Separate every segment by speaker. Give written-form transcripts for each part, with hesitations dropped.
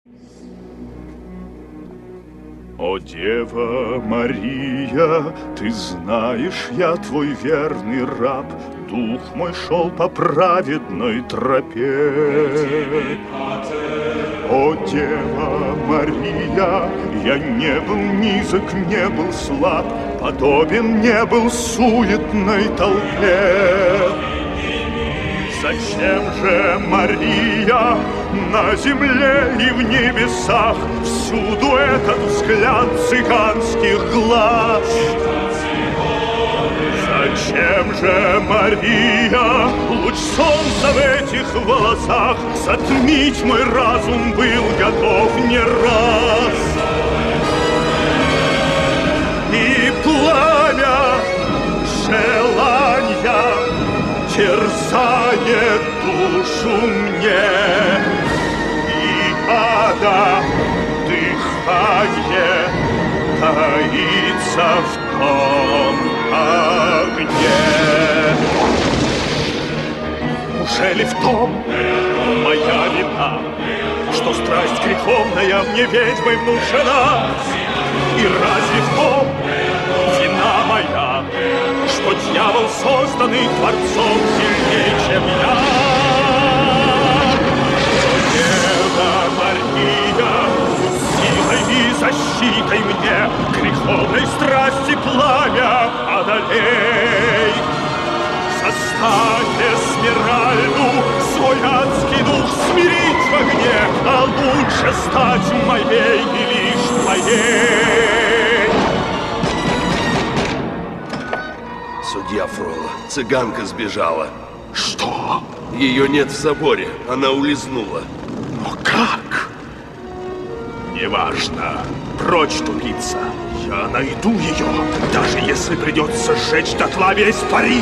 Speaker 1: О, Дева Мария, ты знаешь, я твой верный раб, дух мой шел по праведной тропе. О, Дева Мария, я не был низок, не был слаб, подобен не был суетной толпе. Зачем же, Мария, на земле и в небесах всюду этот взгляд цыганских глаз? Зачем же, Мария, луч солнца в этих волосах затмить мой разум был готов не раз? И пламя желания терзает душу мне, и ада дыхание таится в том огне. Ужели в том моя вина, что страсть греховная мне ведьмой внушена? И разве в том вина моя, что дьявол, созданный Творцом, сильнее, чем я? Дева Мария, силой и защитой мне греховной страсти пламя одолей. Заставь Эсмеральду свой адский дух смирить в огне, а лучше стать моей и лишь твоей.
Speaker 2: Судья Фролла, цыганка сбежала.
Speaker 1: Что?
Speaker 2: Ее нет в соборе, она улизнула.
Speaker 1: Но как? Неважно. Прочь, тупица. Я найду ее, даже если придется сжечь дотла весь Париж.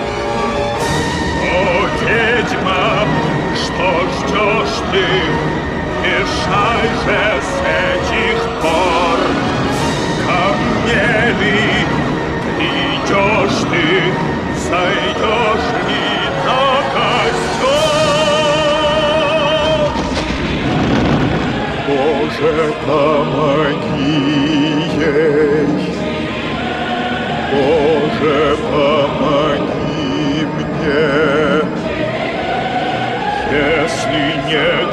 Speaker 1: О, ведьма, что ждешь ты? Мешай же с этих пор. Ко мне ли придешь ты, зайдешь ли на костер? Боже, помоги ей, Боже, помоги мне, если не